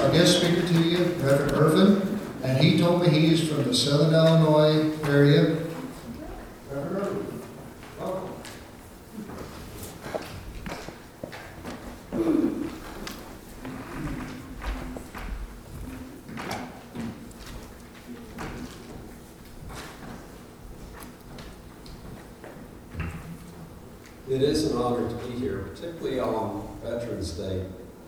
our guest speaker to you, Reverend Irvin, and he told me he is from the Southern Illinois area. Reverend Irvin, welcome. It is an honor to be here, particularly on Veterans Day.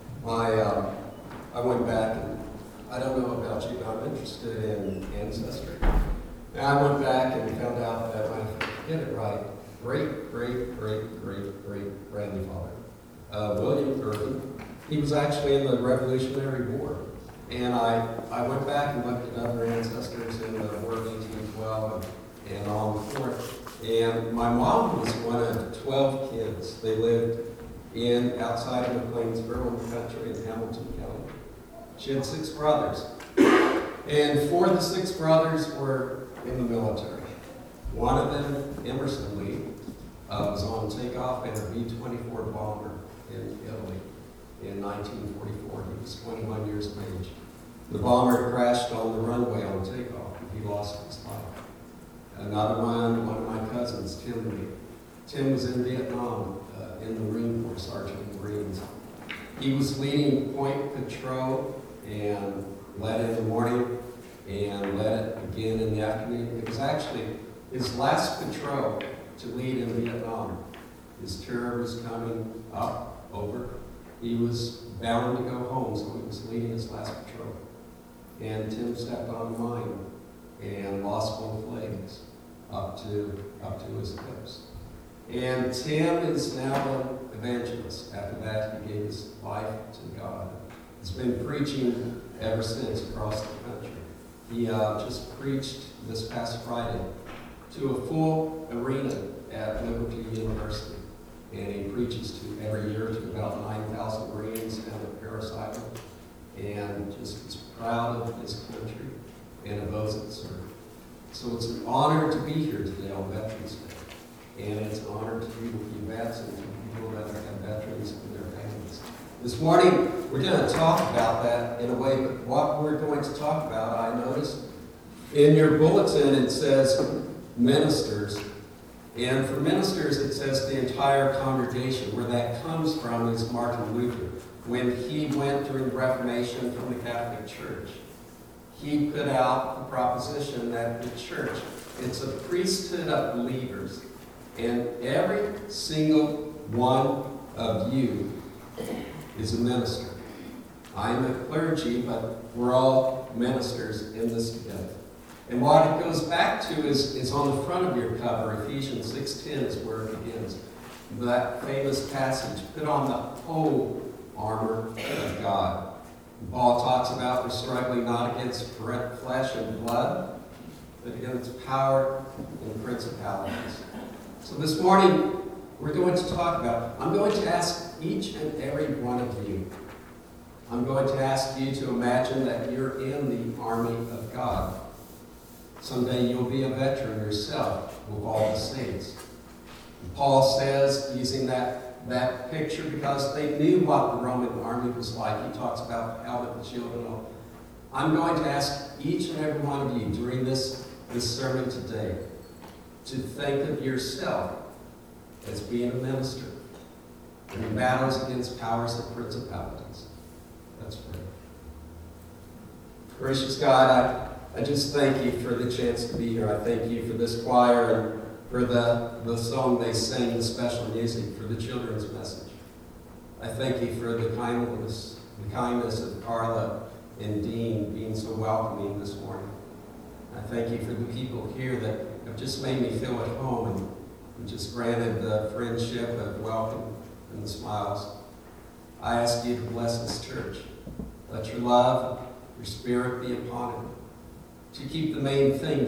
I went back, and I don't know about you, but I'm interested in ancestry. And I went back and found out that I get it right, great-great-great-great-grandfather, William Irvin, he was actually in the Revolutionary War. And I went back and looked at other ancestors in the War of 1812 and on forth. And my mom was one of 12 kids. They lived outside of McLeansboro in the country in Hamilton County. She had 6 brothers. And 4 of the 6 brothers were in the military. One of them, Emerson Lee, was on takeoff in a B-24 bomber in Italy in 1944. He was 21 years of age. The bomber crashed on the runway on takeoff. He lost his life. Another one of my cousins, Tim Lee. Tim was in Vietnam in the Marine Corps, Sergeant of Marines. He was leading Point Patrol and led it in the morning and led it again in the afternoon. It was actually his last patrol to lead in Vietnam. His tour was coming up, over. He was bound to go home, so he was leading his last patrol. And Tim stepped on the mine and lost both legs up to his hips. And Tim is now an evangelist. After that, he gave his life to God. He's been preaching ever since across the country. He just preached this past Friday to a full arena at Liberty University. And he preaches to every year to about 9,000 Marines down at Parris Island. And just is proud of his country and of those that serve. So it's an honor to be here today on Veterans Day. And it's an honor to be with you vets and people that have veterans and their families. This morning, we're going to talk about that in a way, but what we're going to talk about, I noticed, in your bulletin it says ministers. And for ministers, it says the entire congregation. Where that comes from is Martin Luther. When he went during the Reformation from the Catholic Church, he put out the proposition that the church, it's a priesthood of believers, and every single one of you is a minister. I'm a clergy, but we're all ministers in this together. And what it goes back to is on the front of your cover, Ephesians 6:10 is where it begins. That famous passage, put on the whole armor of God. Paul talks about we're struggling not against flesh and blood, but against power and principalities. So this morning, we're going to talk about, I'm going to ask each and every one of you, I'm going to ask you to imagine that you're in the army of God. Someday you'll be a veteran yourself with all the saints. And Paul says, using that picture, because they knew what the Roman army was like. He talks about helmet and shield and all. I'm going to ask each and every one of you during this sermon today to think of yourself as being a minister in battles against powers and principalities. Let's pray. Gracious God, I just thank you for the chance to be here. I thank you for this choir and for the song they sing, the special music, for the children's message. I thank you for the kindness of Carla and Dean being so welcoming this morning. I thank you for the people here that have just made me feel at home and just granted the friendship of welcome and the smiles. I ask you to bless this church. Let your love, your spirit be upon it. To keep the main thing,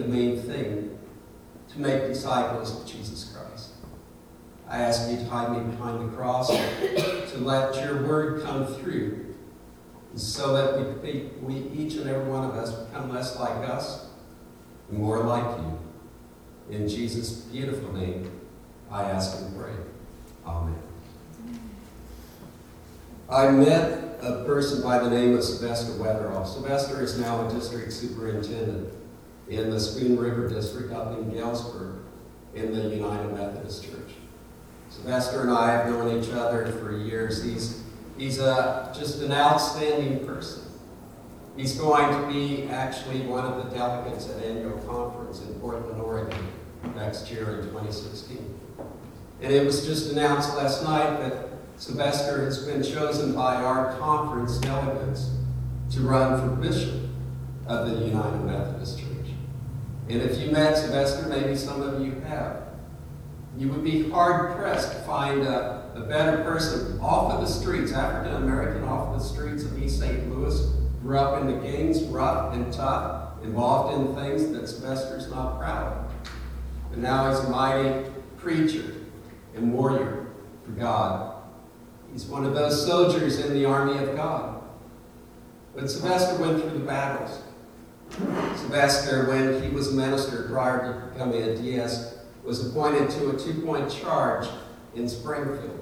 to make disciples of Jesus Christ. I ask you to hide me behind the cross, to let your word come through, so that we each and every one of us become less like us and more like you. In Jesus' beautiful name, I ask and pray. Amen. I met a person by the name of Sylvester Weatherall. Sylvester is now a district superintendent in the Spoon River District up in Galesburg in the United Methodist Church. Sylvester and I have known each other for years. He's just an outstanding person. He's going to be actually one of the delegates at annual conference in Portland, Oregon next year in 2016. And it was just announced last night that Sylvester has been chosen by our conference delegates to run for bishop of the United Methodist Church. And if you met Sylvester, maybe some of you have, you would be hard-pressed to find a better person off of the streets, African-American off of the streets of East St. Louis, grew up in the gangs, rough and tough, involved in things that Sylvester's not proud of. And now he's a mighty preacher and warrior for God. He's one of those soldiers in the army of God. But Sylvester went through the battles. Sylvester, when he was a minister prior to becoming a DS, was appointed to a 2-point charge in Springfield.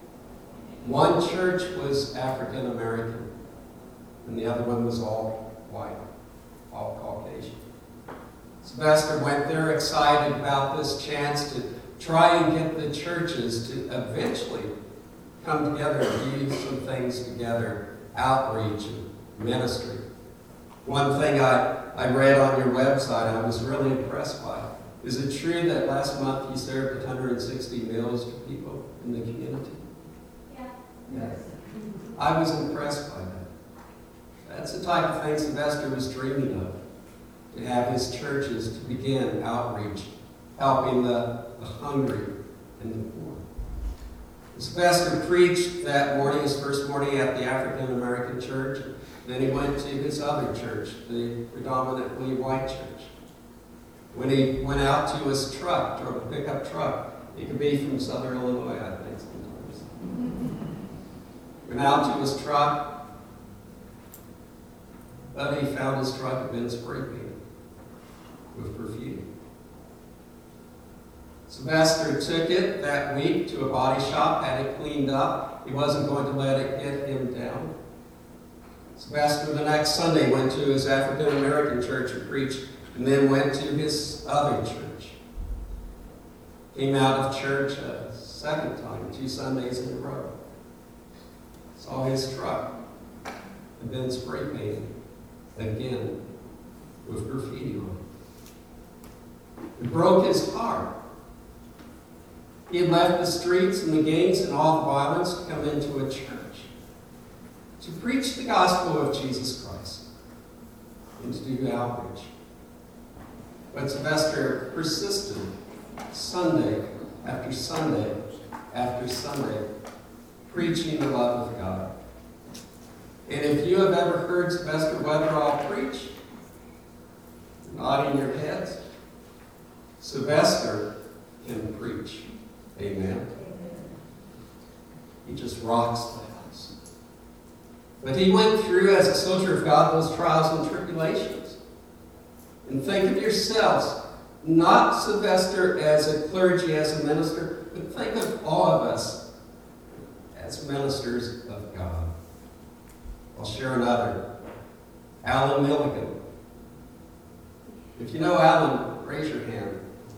One church was African American, and the other one was all white, all Caucasian. Sylvester went there excited about this chance to try and get the churches to eventually come together and do some things together, outreach and ministry. One thing I read on your website I was really impressed by. Is it true that last month you served 160 meals to people in the community? Yeah. Yes. I was impressed by that. That's the type of thing Sylvester was dreaming of, to have his churches to begin outreach, helping the hungry and the poor. Sylvester preached that morning, his first morning at the African American church. Then he went to his other church, the predominantly white church. When he went out to his truck, drove a pickup truck, he could be from Southern Illinois, I think, sometimes. Went out to his truck, but he found his truck had been spray painted with perfume. Sylvester took it that week to a body shop, had it cleaned up. He wasn't going to let it get him down. Sylvester the next Sunday went to his African American church and preached, and then went to his other church. Came out of church a second time, 2 Sundays in a row. Saw his truck, and then spray painted again with graffiti on it. It broke his heart. He had left the streets and the gangs and all the violence to come into a church to preach the gospel of Jesus Christ and to do outreach. But Sylvester persisted Sunday after Sunday after Sunday, preaching the love of God. And if you have ever heard Sylvester Weatherall preach, nodding your heads, Sylvester can preach. Amen. He just rocks the house. But he went through, as a soldier of God, those trials and tribulations. And think of yourselves, not Sylvester as a clergy, as a minister, but think of all of us as ministers of God. I'll share another. Alan Milligan. If you know Alan, raise your hand.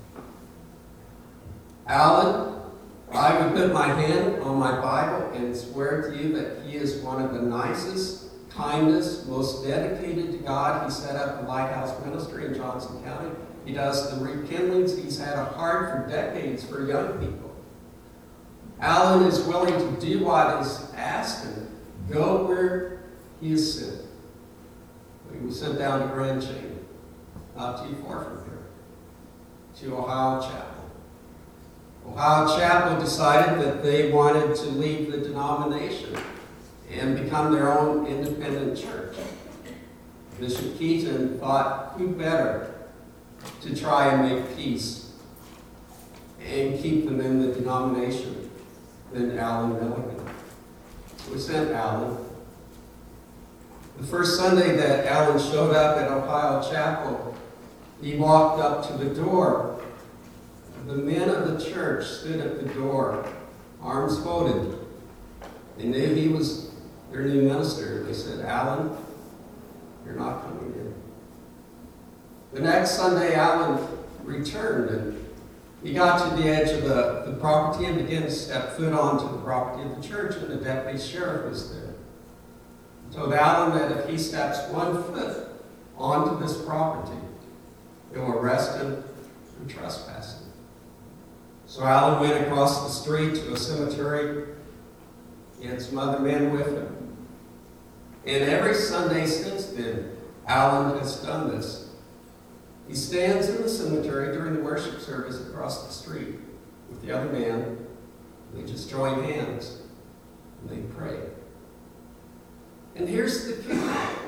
Alan, I would put my hand on my Bible and swear to you that he is one of the nicest, kindest, most dedicated to God. He set up the Lighthouse Ministry in Johnson County. He does the rekindlings. He's had a heart for decades for young people. Alan is willing to do what is asked and go where he is sent. He was sent down to Grand Chain, not too far from here, to Ohio Chapel. Ohio Chapel decided that they wanted to leave the denomination and become their own independent church. Bishop Keaton thought, who better to try and make peace and keep them in the denomination than Alan Milligan. We sent Alan. The first Sunday that Alan showed up at Ohio Chapel, he walked up to the door. The men of the church stood at the door, arms folded. They knew he was their new minister, they said, Alan, you're not coming in. The next Sunday, Alan returned, and he got to the edge of the property and began to step foot onto the property of the church, and the deputy sheriff was there. He told Alan that if he steps 1 foot onto this property, they will arrest him for trespassing. So Alan went across the street to a cemetery. He had some other men with him. And every Sunday since then, Alan has done this. He stands in the cemetery during the worship service across the street with the other man. They just join hands and they pray. And here's the key.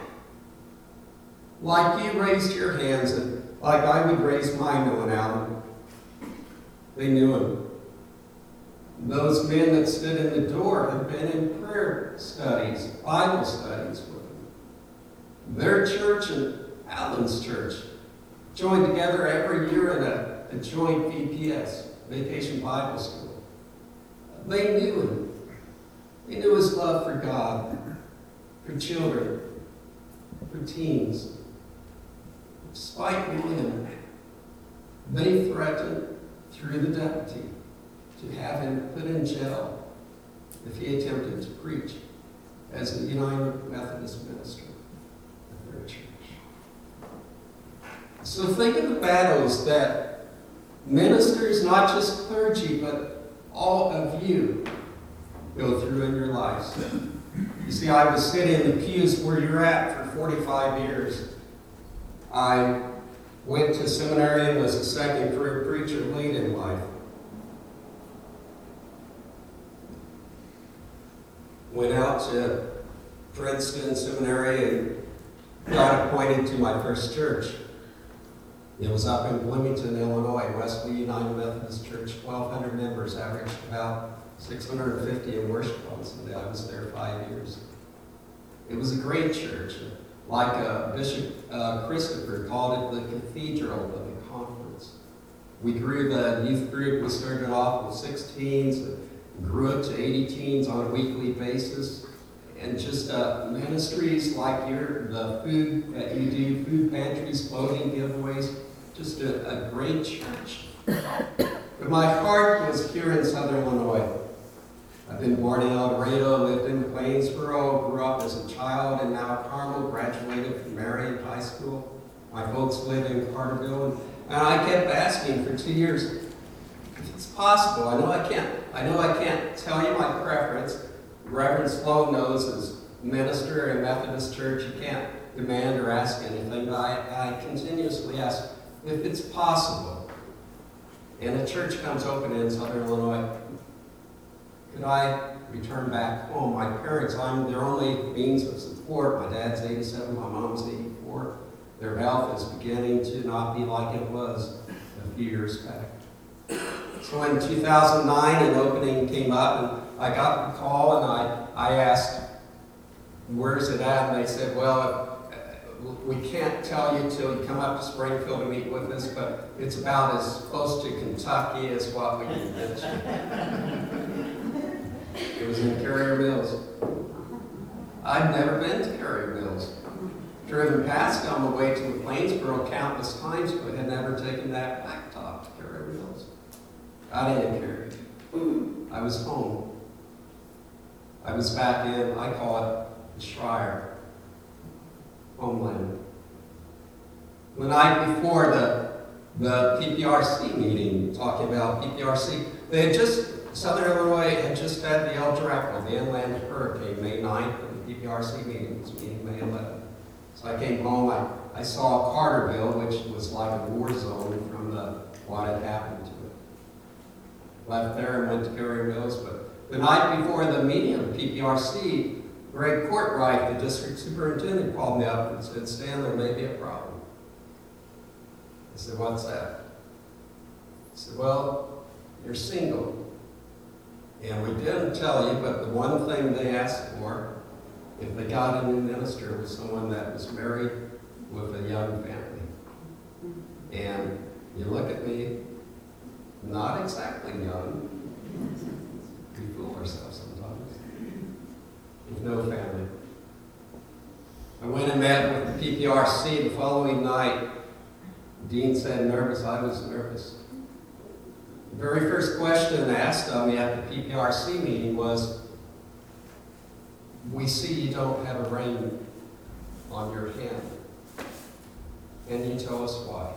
Like you raised your hands and like I would raise mine knowing Alan, they knew him. Those men that stood in the door had been in prayer studies, Bible studies with him. Their church and Alan's church joined together every year in a joint VPS, Vacation Bible School. They knew him. They knew his love for God, for children, for teens. Despite knowing him, they threatened through the deputy to have him put in jail if he attempted to preach as a United Methodist minister of their church. So think of the battles that ministers, not just clergy, but all of you go through in your lives. You see, I was sitting in the pews where you're at for 45 years. I went to seminary and was a second career preacher late in life. Went out to Princeton Seminary and got appointed to my first church. It was up in Bloomington, Illinois, Wesley United Methodist Church, 1,200 members, averaged about 650 in worship on Sunday. I was there 5 years. It was a great church. Like Bishop Christopher called it the cathedral of the conference. We grew the youth group. We started off with 6 teens and grew up to 80 teens on a weekly basis. And just ministries like the food that you do, food pantries, clothing giveaways, just a great church. But my heart was here in Southern Illinois. I've been born in El Dorado, lived in Plainsboro, grew up as a child in Mount Carmel, graduated from Marion High School. My folks live in Carterville, and I kept asking for 2 years, if it's possible. I know I can't tell you my preference. Reverend Sloan knows as minister in Methodist Church, you can't demand or ask anything, but I continuously ask if it's possible. And a church comes open in Southern Illinois. Could I return back home? My parents, I'm their only means of support. My dad's 87, my mom's 84. Their health is beginning to not be like it was a few years back. So in 2009, an opening came up, and I got the call, and I asked, where's it at? And they said, well, we can't tell you till you come up to Springfield to meet with us, but it's about as close to Kentucky as what we can get you. It was in Carrier Mills. I'd never been to Carrier Mills. Driven past on the way to the Plainsboro countless times, but had never taken that blacktop to Carrier Mills. I didn't care. I was home. I was back in, I call it the Schreier homeland. The night before the PPRC meeting, talking about PPRC, Southern Illinois had just had the El Draco, the inland hurricane, May 9th, and the PPRC meeting was meeting May 11th. So I came home, I saw Carterville, which was like a war zone from what had happened to it. Left there and went to Carrier Mills, but the night before the meeting of the PPRC, Greg Courtwright, the district superintendent, called me up and said, Stan, there may be a problem. I said, what's that? He said, well, you're single. And we didn't tell you, but the one thing they asked for, if they got a new minister, was someone that was married with a young family. And you look at me, not exactly young. We fool ourselves sometimes. with no family. I went and met with the PPRC the following night. Dean said nervous. I was nervous. The very first question asked of me at the PPRC meeting was, "We see you don't have a ring on your hand. Can you tell us why?"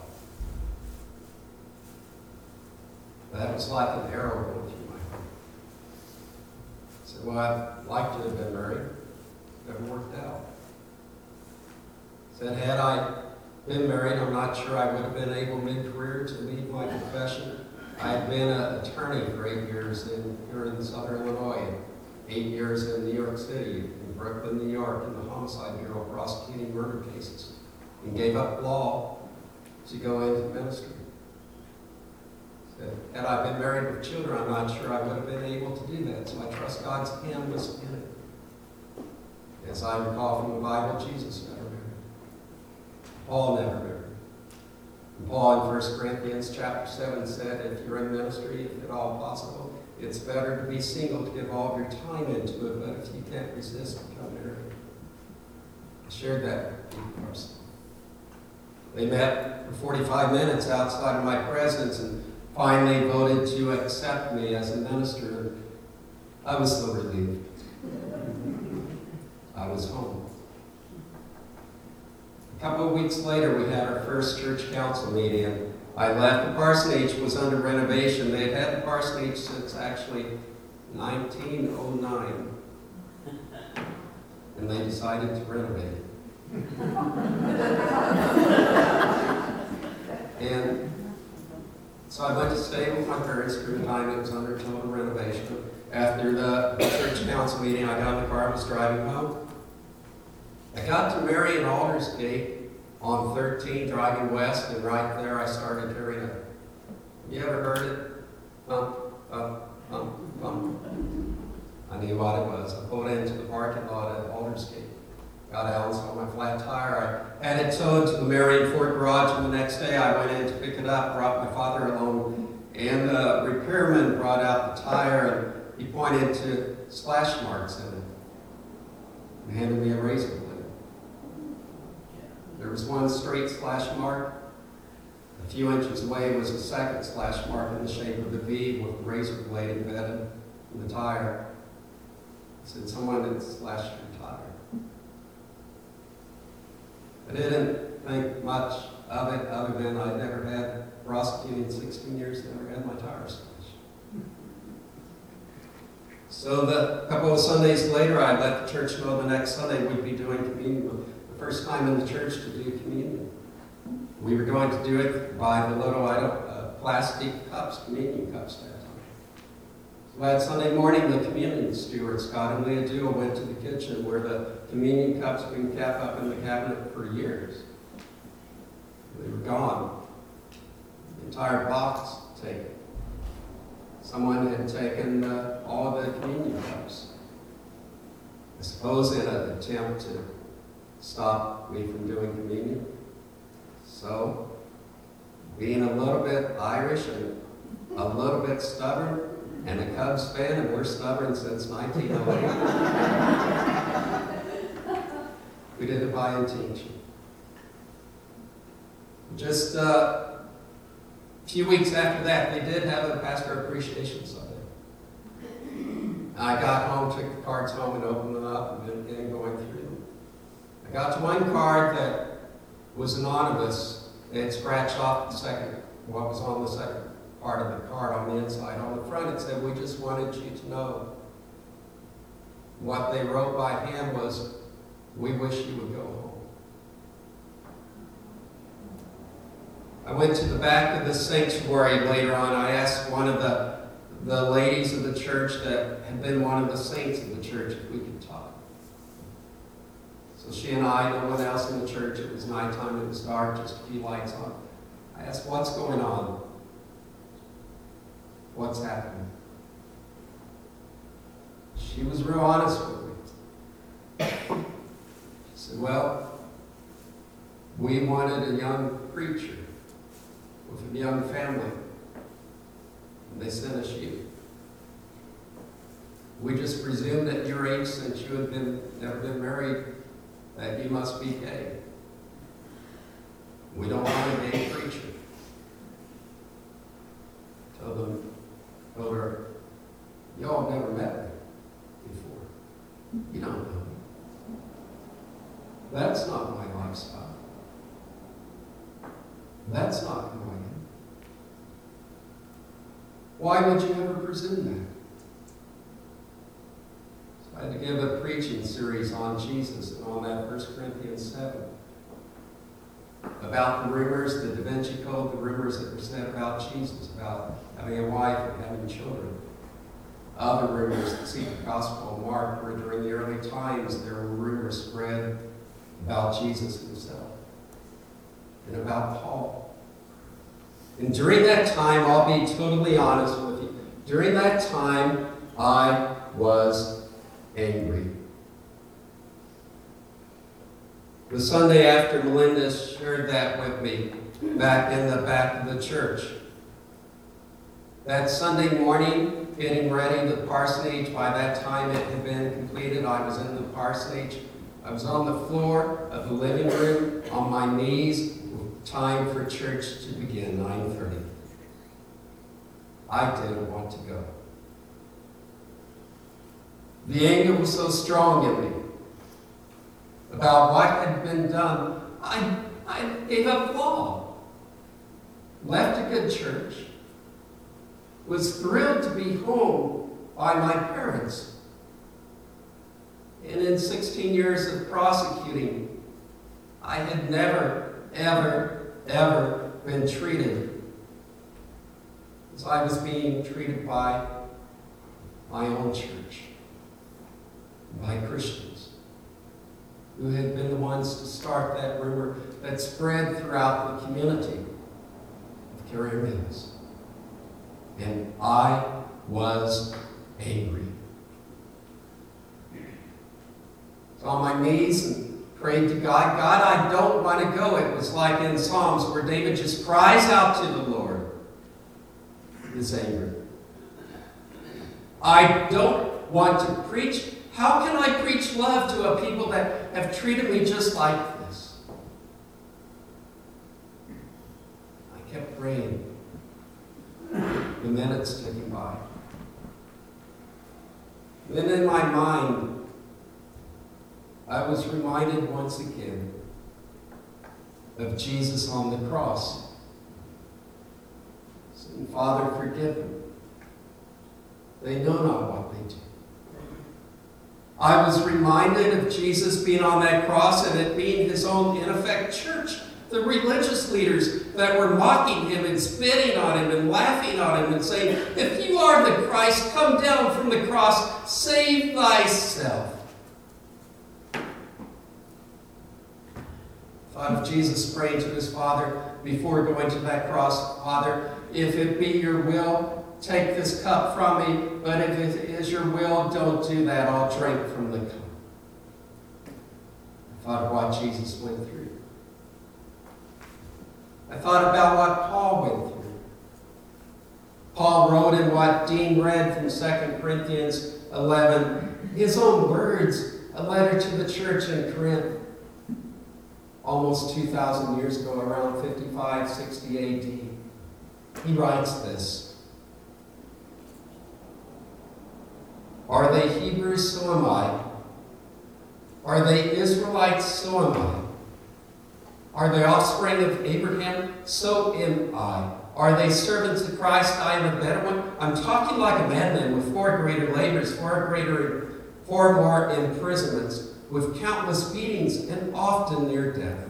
That was like an arrow going through my heart. I said, "Well, I'd like to have been married. Never worked out." Said, "Had I been married, I'm not sure I would have been able mid-career to leave my profession. I had been an attorney for 8 years here in Southern Illinois, and 8 years in New York City, in Brooklyn, New York, in the Homicide Bureau, prosecuting murder cases, and gave up law to go into ministry. Said, had I been married with children, I'm not sure I would have been able to do that, so I trust God's hand was in it." As I recall from the Bible, Jesus never married. Paul never married. And Paul in 1 Corinthians chapter 7 said, if you're in ministry, if at all possible, it's better to be single, to give all of your time into it, but if you can't resist, become married. I shared that with you first. They met for 45 minutes outside of my presence and finally voted to accept me as a minister. I was so relieved. I was home. A couple of weeks later, we had our first church council meeting, and I left. The parsonage was under renovation. They had had the parsonage since actually 1909, and they decided to renovate it. And so I went to stay with my parents for the time it was under total renovation. After the church council meeting, I got in the car and was driving home. I got to Marion Aldersgate on 13, driving west, and right there I started hearing it. You ever heard it? Thump, thump, thump, thump. I knew what it was. I pulled into the parking lot at Aldersgate. Got out, saw my flat tire. I had it towed to the Marion Ford garage, and the next day I went in to pick it up, brought my father along, and the repairman brought out the tire, and he pointed to splash marks in it and handed me a razor blade. There was one straight splash mark. A few inches away was a second splash mark in the shape of a V with a razor blade embedded in the tire. It said someone had slashed your tire. I didn't think much of it other than I'd never had, prosecuting 16 years, never had my tire slashed. So a couple of Sundays later, I let the church know the next Sunday we'd be doing communion. The first time in the church to do communion. We were going to do it by the little plastic cups, communion cups that time. So that Sunday morning, the communion steward, Scott and Leah Duell, went to the kitchen where the communion cups had been kept up in the cabinet for years. They were gone. The entire box taken. Someone had taken all of the communion cups. I suppose in an attempt to stop me from doing communion. So, being a little bit Irish and a little bit stubborn, and a Cubs fan, and we're stubborn since 1908, we did it by intention. Just a few weeks after that, they did have a pastor appreciation Sunday. I got home, took the cards home, and opened them up, and began going through them. I got to one card that was anonymous. They had scratched off what was on the second part of the card on the inside. On the front it said, we just wanted you to know. What they wrote by hand was, we wish you would go home. I went to the back of the sanctuary later on. I asked one of the ladies of the church that had been one of the saints of the church if we could talk. So she and I, no one else in the church, it was nighttime, it was dark, just a few lights on. I asked, what's going on? What's happening? She was real honest with me. She said, well, we wanted a young preacher with a young family, and they sent us you. We just presumed at your age, since you had never been married, that you must be gay. We don't want a gay preacher. Told her, y'all have never met me before. You don't know me. That's not my lifestyle. That's not who I am. Why would you ever presume that? I had to give a preaching series on Jesus and on that 1 Corinthians 7 about the rumors, the Da Vinci Code, the rumors that were said about Jesus, about having a wife and having children. Other rumors that see the Gospel of Mark, where during the early times there were rumors spread about Jesus himself and about Paul. And during that time, I'll be totally honest with you, during that time I was angry. The Sunday after Melinda shared that with me back in the back of the church. That Sunday morning, getting ready, the parsonage, by that time it had been completed. I was in the parsonage. I was on the floor of the living room on my knees. Time for church to begin, 9:30. I didn't want to go. The anger was so strong in me about what had been done. I gave up law, left a good church, was thrilled to be home by my parents. And in 16 years of prosecuting, I had never, ever been treated as I was being treated by my own church, by Christians who had been the ones to start that rumor that spread throughout the community of Carrier Mills. And I was angry. So on my knees and prayed to God, God, I don't want to go. It was like in Psalms where David just cries out to the Lord his anger. I don't want to preach. How can I preach love to a people that have treated me just like this? I kept praying. The minutes ticking by. Then in my mind, I was reminded once again of Jesus on the cross. Saying, Father, forgive them. They know not what they do. I was reminded of Jesus being on that cross and it being his own, in effect, church. The religious leaders that were mocking him and spitting on him and laughing on him and saying, if you are the Christ, come down from the cross, save thyself. Thought of Jesus praying to his Father before going to that cross, Father, if it be your will, take this cup from me, but if it is your will, don't do that. I'll drink from the cup. I thought of what Jesus went through. I thought about what Paul went through. Paul wrote in what Dean read from 2 Corinthians 11, his own words, a letter to the church in Corinth, almost 2,000 years ago, around 55, 60 A.D. He writes this. Are they Hebrews? So am I. Are they Israelites? So am I. Are they offspring of Abraham? So am I. Are they servants of Christ? I am a better one. I'm talking like a madman with far greater labors, far more imprisonments, with countless beatings, and often near death.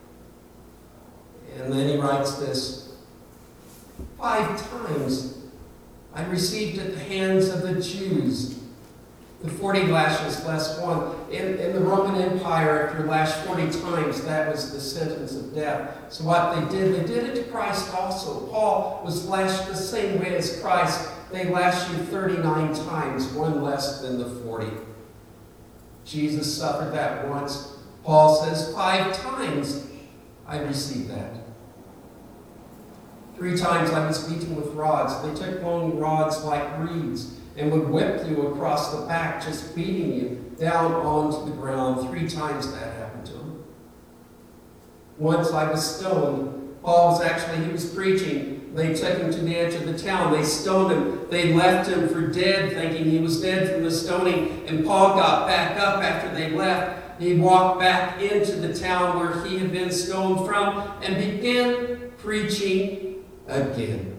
And then he writes this, 5 times I received at the hands of the Jews the 40 lashes less one. In the Roman Empire, if you're lashed 40 times, that was the sentence of death. So what they did it to Christ also. Paul was lashed the same way as Christ. They lashed you 39 times, one less than the 40. Jesus suffered that once. Paul says 5 times I received that. 3 times I was beaten with rods. They took long rods like reeds and would whip you across the back, just beating you down onto the ground. 3 times that happened to him. Once I was stoned. He was preaching. They took him to the edge of the town. They stoned him. They left him for dead, thinking he was dead from the stoning. And Paul got back up after they left. He walked back into the town where he had been stoned from and began preaching again.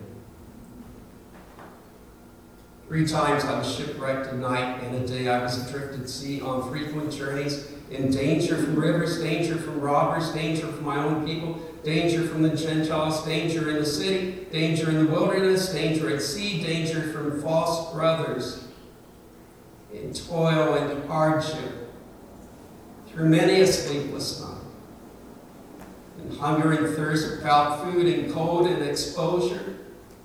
3 times I was shipwrecked a night and a day. I was adrift at sea on frequent journeys, in danger from rivers, danger from robbers, danger from my own people, danger from the Gentiles, danger in the city, danger in the wilderness, danger at sea, danger from false brothers, in toil and hardship, through many a sleepless night, in hunger and thirst, without food and cold and exposure,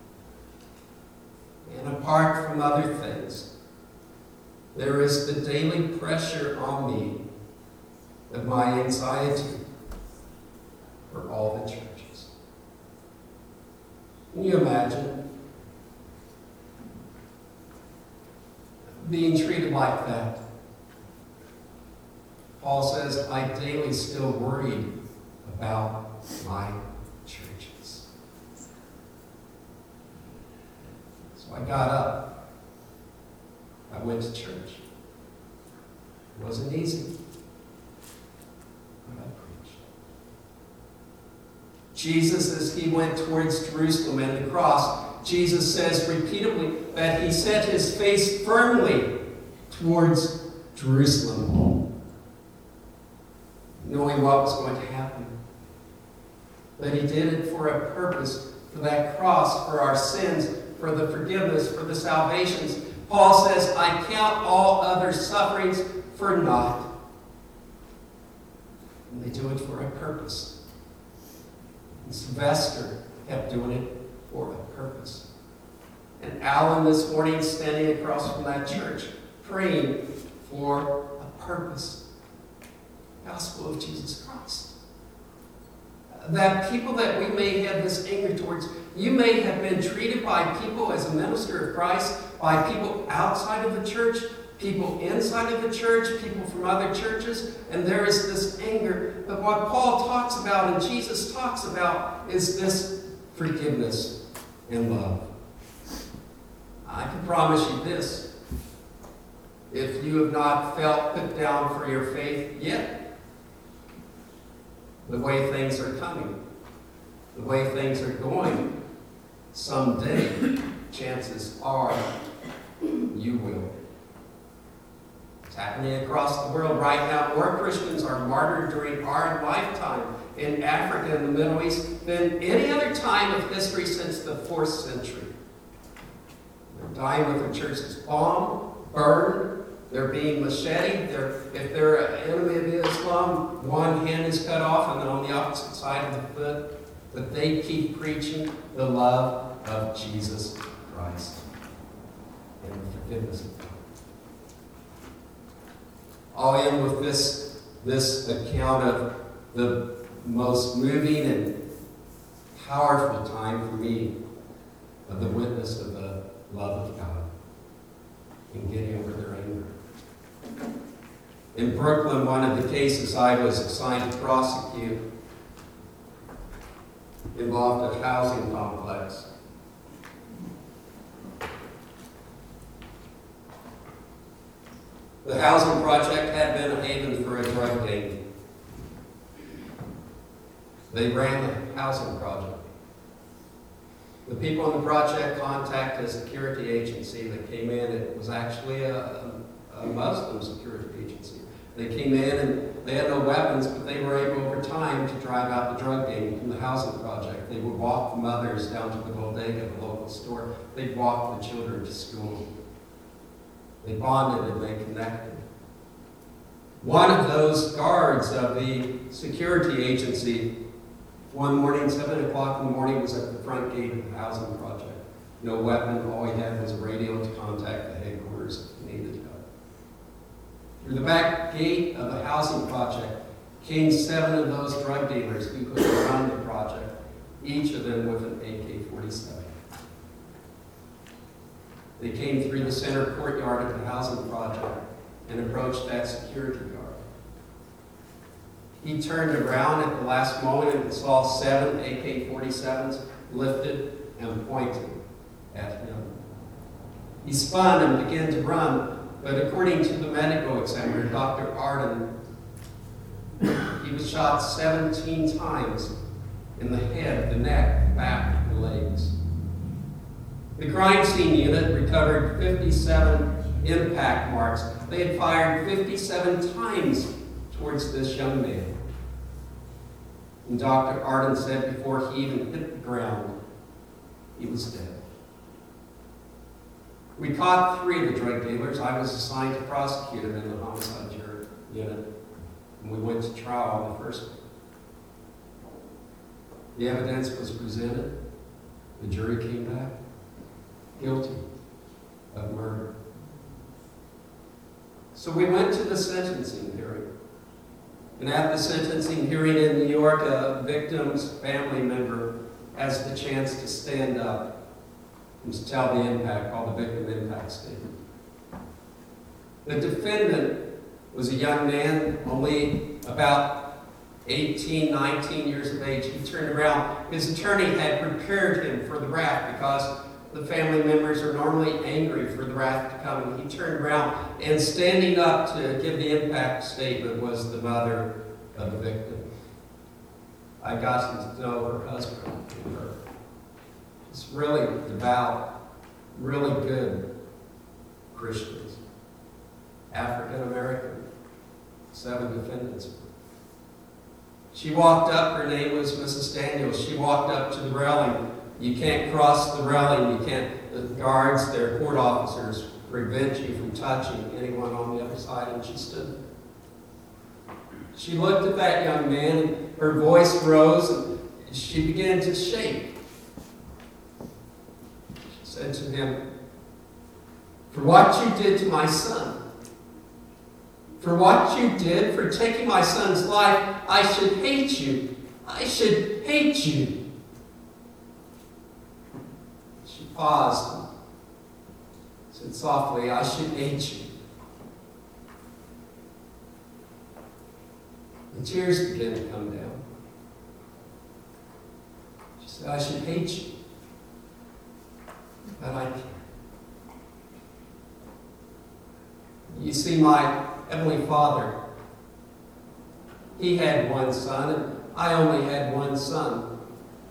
and apart from other things, there is the daily pressure on me of my anxiety for all the churches. Can you imagine being treated like that? Paul says, I daily still worried about my churches. So I got up. I went to church. It wasn't easy, but I preached. Jesus, as he went towards Jerusalem and the cross, Jesus says repeatedly that he set his face firmly towards Jerusalem, knowing what was going to happen. But he did it for a purpose, for that cross, for our sins, for the forgiveness, for the salvations. Paul says, I count all other sufferings for naught. And they do it for a purpose. And Sylvester kept doing it for a purpose. And Alan this morning standing across from that church, praying for a purpose. The gospel of Jesus Christ. That people that we may have this anger towards, you may have been treated by people as a minister of Christ, by people outside of the church, people inside of the church, people from other churches, and there is this anger. But what Paul talks about and Jesus talks about is this forgiveness and love. I can promise you this. If you have not felt put down for your faith yet, the way things are coming, the way things are going, someday, chances are, you will. It's happening across the world right now. More Christians are martyred during our lifetime in Africa and the Middle East than any other time of history since the 4th century. They're dying with their churches bombed, burned. They're being macheted. If they're an enemy of Islam, one hand is cut off and then on the opposite side of the foot. But they keep preaching the love of Jesus Christ and the forgiveness of God. I'll end with this account of the most moving and powerful time for me of the witness of the love of God in getting over their anger. In Brooklyn, one of the cases I was assigned to prosecute involved a housing complex. The housing project had been a haven for a drug gang. They ran the housing project. The people on the project contacted a security agency that came in. It was actually a Muslim security agency. They came in and they had no weapons, but they were able over time to drive out the drug gang from the housing project. They would walk the mothers down to the bodega, the local store. They'd walk the children to school. They bonded and they connected. One of those guards of the security agency, one morning, 7 o'clock in the morning, was at the front gate of the housing project. No weapon, all he had was a radio to contact the headquarters if he needed help. Through the back gate of the housing project came 7 of those drug dealers who could run the project, each of them with an AK-47. They came through the center courtyard of the housing project and approached that security guard. He turned around at the last moment and saw 7 AK-47s lifted and pointed at him. He spun and began to run, but according to the medical examiner, Dr. Arden, he was shot 17 times in the head, the neck, back, and legs. The crime scene unit recovered 57 impact marks. They had fired 57 times towards this young man. And Dr. Arden said before he even hit the ground, he was dead. We caught 3 of the drug dealers. I was assigned to prosecute them in the homicide unit. And we went to trial on the first one. The evidence was presented. The jury came back guilty of murder. So we went to the sentencing hearing. And at the sentencing hearing in New York, a victim's family member has the chance to stand up and to tell the impact, called the victim impact statement. The defendant was a young man, only about 18, 19 years of age. He turned around. His attorney had prepared him for the wrath because the family members are normally angry for the wrath to come. And he turned around, and standing up to give the impact statement was the mother of the victim. I got to know her husband and her. It's really devout, really good Christians. African American, 7 defendants. She walked up, her name was Mrs. Daniels. She walked up to the railing. You can't cross the railing. You can't, the guards, their court officers, prevent you from touching anyone on the other side. And she stood. She looked at that young man, and her voice rose, and she began to shake. She said to him, "For what you did to my son, for what you did, for taking my son's life, I should hate you. I should hate you." She paused and said softly, "I should hate you." The tears began to come down. She said, "I should hate you, but I can't. You see, my Heavenly Father, He had one son, and I only had one son.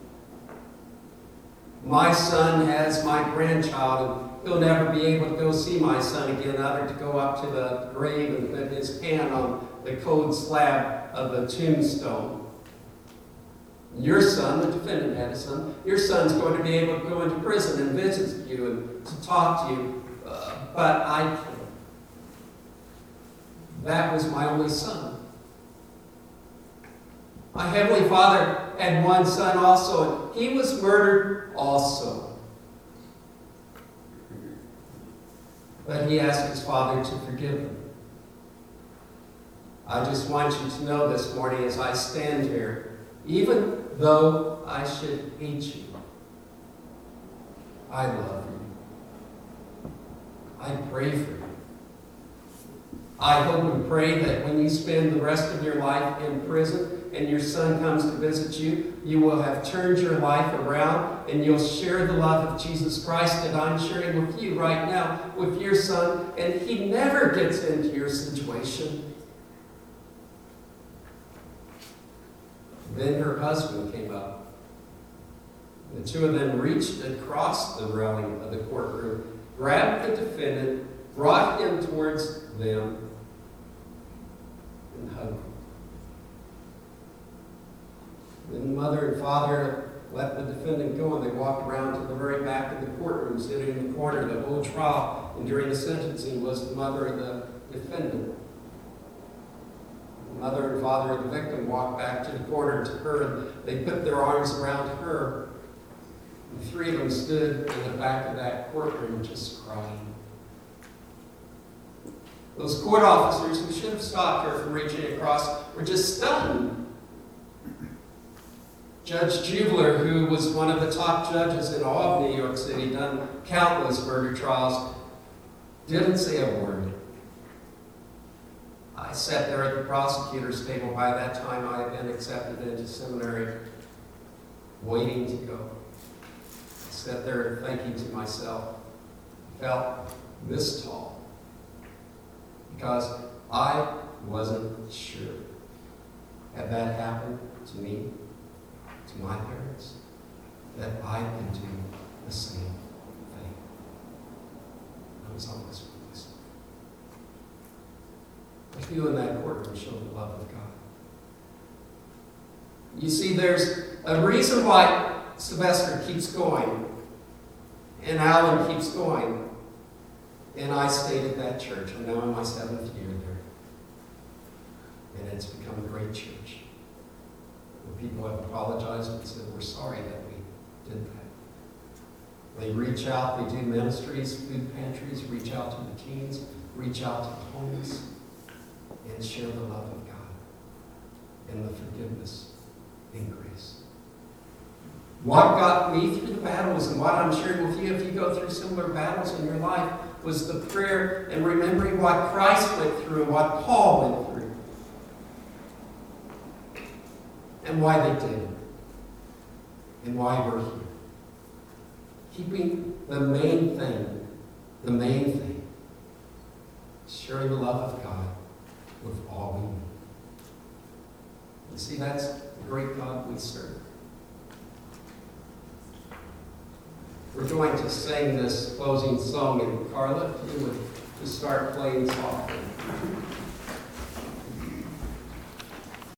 My son has my grandchild, and he'll never be able to go see my son again, other to go up to the grave and put his hand on the cold slab of the tombstone. Your son, the defendant had a son, your son's going to be able to go into prison and visit you and to talk to you, but I can't. That was my only son. My Heavenly Father had one son also, and he was murdered also. But he asked his Father to forgive him. I just want you to know this morning as I stand here, even though I should hate you, I love you. I pray for you. I hope and pray that when you spend the rest of your life in prison and your son comes to visit you, you will have turned your life around and you'll share the love of Jesus Christ that I'm sharing with you right now with your son, and he never gets into your situation. Then her husband came up. The two of them reached across the railing of the courtroom, grabbed the defendant, brought him towards them, and hugged him. Then the mother and father let the defendant go, and they walked around to the very back of the courtroom, sitting in the corner. The whole trial and during the sentencing was the mother of the defendant. The mother and father of the victim walked back to the corner to her, and they put their arms around her. The 3 of them stood in the back of that courtroom just crying. Those court officers who should have stopped her from reaching across were just stunned. Judge Jubler, who was one of the top judges in all of New York City, done countless murder trials, didn't say a word. I sat there at the prosecutor's table. By that time, I had been accepted into seminary, waiting to go. I sat there thinking to myself, I felt this tall, because I wasn't sure. Had that happened to me, to my parents, that I could do the same thing. I was honest with myself. If you in that courtroom showed the love of God. You see, there's a reason why Sylvester keeps going, and Alan keeps going, and I stayed at that church. I'm now in my 7th year there. And it's become a great church. Where people have apologized and said, we're sorry that we did that. They reach out, they do ministries, food pantries, reach out to the teens, reach out to the homeless, and share the love of God and the forgiveness and grace. What got me through the battles, and what I'm sharing with you, if you go through similar battles in your life, was the prayer and remembering what Christ went through and what Paul went through. And why they did it. And why we're here. Keeping the main thing, sharing the love of God with all we need. You see, that's the great God we serve. We're going to sing this closing song, and Carla, if you would just start playing softly.